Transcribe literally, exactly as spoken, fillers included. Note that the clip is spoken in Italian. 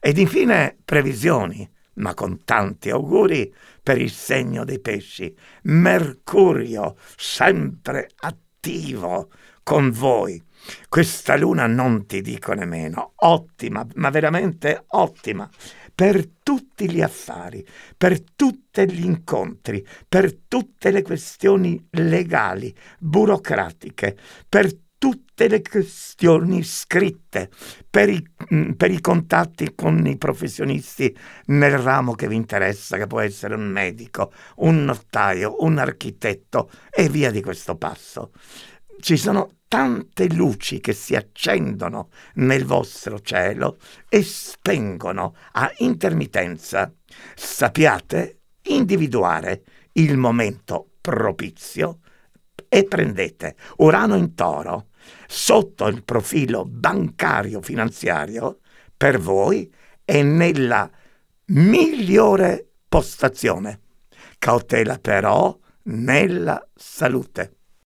Ed infine previsioni, ma con tanti auguri per il segno dei pesci. Mercurio, sempre attivo con voi. Questa luna non ti dico nemmeno, ottima, ma veramente ottima, per tutti gli affari, per tutti gli incontri, per tutte le questioni legali, burocratiche, per tutte le questioni scritte, per i, per i contatti con i professionisti nel ramo che vi interessa, che può essere un medico, un notaio, un architetto e via di questo passo. Ci sono tante luci che si accendono nel vostro cielo e spengono a intermittenza. Sappiate individuare il momento propizio e prendete Urano in Toro sotto il profilo bancario finanziario. Per voi è nella migliore postazione. Cautela però nella salute.